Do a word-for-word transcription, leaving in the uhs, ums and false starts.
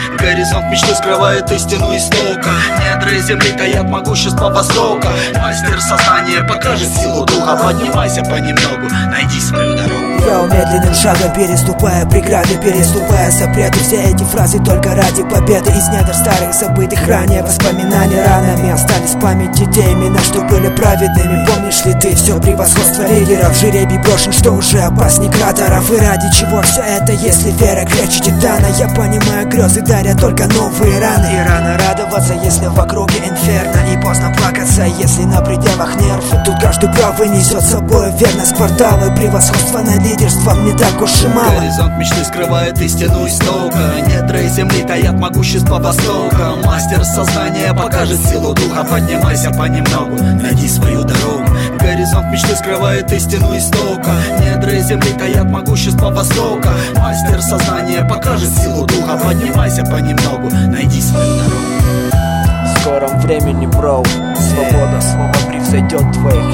Горизонт мечты скрывает истину истока. Недры земли таят могущество Востока. Мастер сознания покажет силу духа. Поднимайся понемногу, найди свою дорогу. Я медленным шагом переступая преграды, переступая запреты. Все эти фразы только ради победы. Из недр старых забытых ранее воспоминаний ранами остались в памяти те имена, что были праведными. Помнишь ли ты все превосходство лидеров? Жеребий брошен, что уже опасней кратеров. И ради чего все это, если вера крепче титана? Я понимаю, грезы дарят только новые раны. И рано радоваться, если в округе инферно. И поздно плакаться, если на пределах нерв. Тут каждый правый несет с собой верность квартала. И превосходство над лидерством не так уж и мало. Горизонт мечты скрывает истину истока. Недры земли таят могущество Востока. Мастер сознания покажет силу духа. Поднимайся понемногу, найди свою дорогу. Горизонт мечты скрывает истину истока. Недры земли таят могущество Востока. Мастер сознания покажет силу духа. Поднимайся понемногу, найди свою дорогу. В скором времени, бро, свобода снова превзойдет твоих